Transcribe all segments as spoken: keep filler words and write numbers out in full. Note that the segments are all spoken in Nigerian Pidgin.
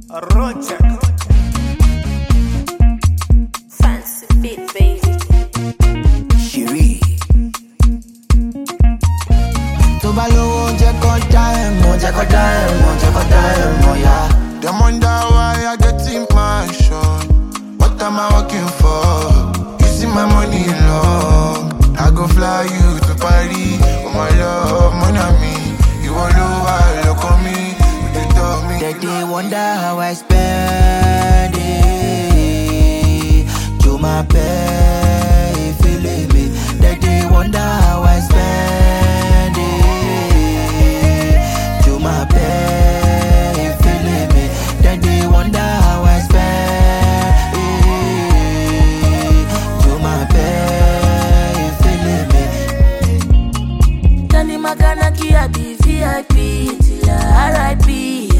Rocha. Fancy beat, baby. Shiri. Tó bá lówó jẹ́ kó dá ẹ̀ mọ̀, jẹ́ kó dá ẹ̀ mọ̀, jẹ́ kó dá ẹ̀ mọ̀, yeah. Them wonder why I get in my shot. What am I working for? You see my money long. I go fly you to Paris. Oh my love, mon ami. You all over, look on me. You tell me. They, they wonder how I spend it. To my pay, feeling me. They, they wonder how I spend it. To my pay, feeling me. They, they wonder how I spend it. To my pay, feeling me. Danny Magana Kia be V I P till I R I P.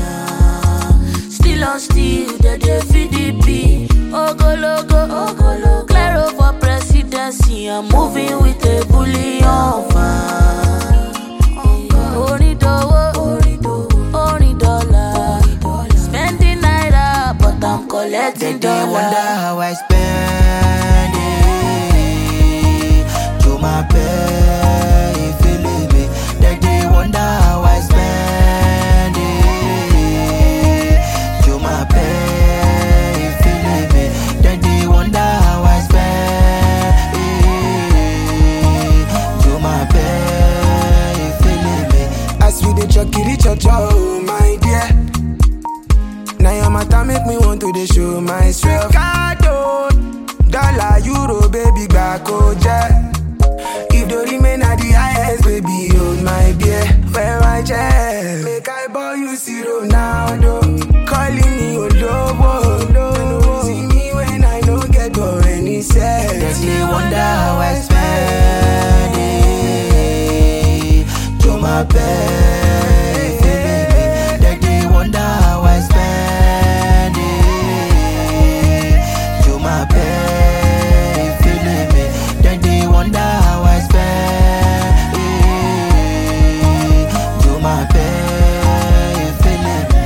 Still on still, they dey feed the P. Ogologo, ogologo. Claro for presidency, I'm moving with a bullion van. Only dollar, only dollar. Spending naira, but I'm collecting They, they wonder dollar. how I spend it. To my pay, feeling me. They, they wonder how I spend it. To my pay, feeling me. They, they wonder how I spend it. To my pay, feeling me. As we dey chucky the church, oh my dear. Now your matter make me want to dey show myself. Ricardo, dollar, euro, baby, back, oh, yeah. If the remain at the highest, baby, hold my beer. Where I jet, make I buy you zero now, though. Calling me Olobo, no. See me when I don't get go any They, sense. they wonder how I spend it. To my pay, feeling me. They, they wonder how I spend it. To my pay, feeling me. They, they wonder how I spend it. To my pay, feeling me.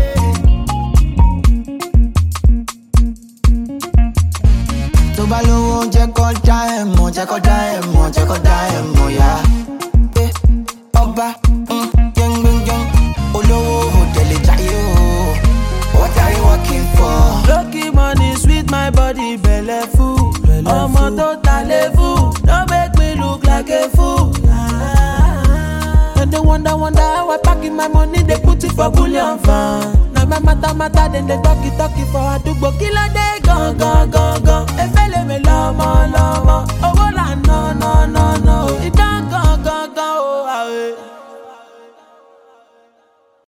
Tó bá lówó jẹ́ kó dá ẹ̀ mọ̀, jẹ́ kó dá ẹ̀ mọ̀, jẹ́ kó dá ẹ̀ mọ̀, yeah. Eh, ọba, mm, yẹ́ngbẹ́ngbẹ́ng, olówó òdèlè jayé o. What are you working for? Lucky money sweet my body belle full. Ọmọ tó ta léwu, don't make me look like a fool. And they wonder, wonder how I packing my money, they put it for bullion fan. Now my matter, matter, then they talk it, talk it for àdúgbò. Kí ló dé gan, gan, gan, gan. Efele mi lọ́mọ